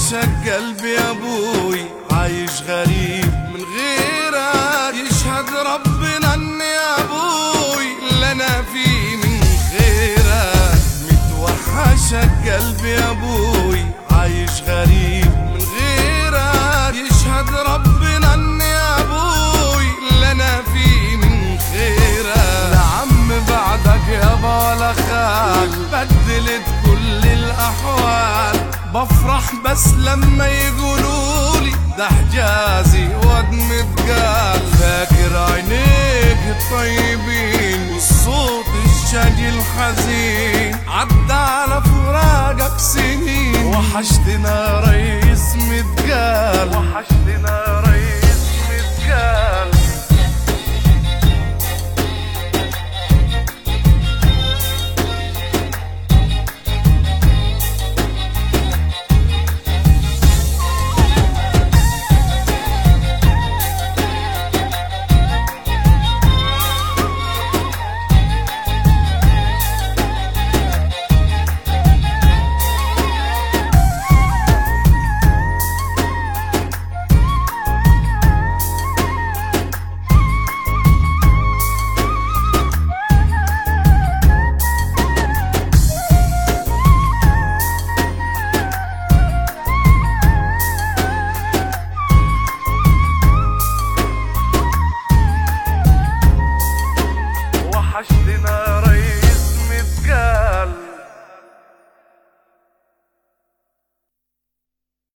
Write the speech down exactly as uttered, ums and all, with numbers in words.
وحشك قلبي يا ابوي، عايش غريب من غيرك، يشهد ربنا اني يا ابوي اللي انا فيه من خيرك. متوحشك قلبي يا ابوي، عايش غريب من غيرك، يشهد ربنا اني يا ابوي اللي انا فيه من خيرك. لا عم بعدك يابا ولا خال، بدلت كل الاحوال، بفرح بس لما يقولولي ده حجازي واد متقال. فاكر عينيك الطيبين والصوت الشجي الحزين، عدى على فراقك سنين، وحشتنا ريس متقال، وحشتنا ريس متقال. وحشتنا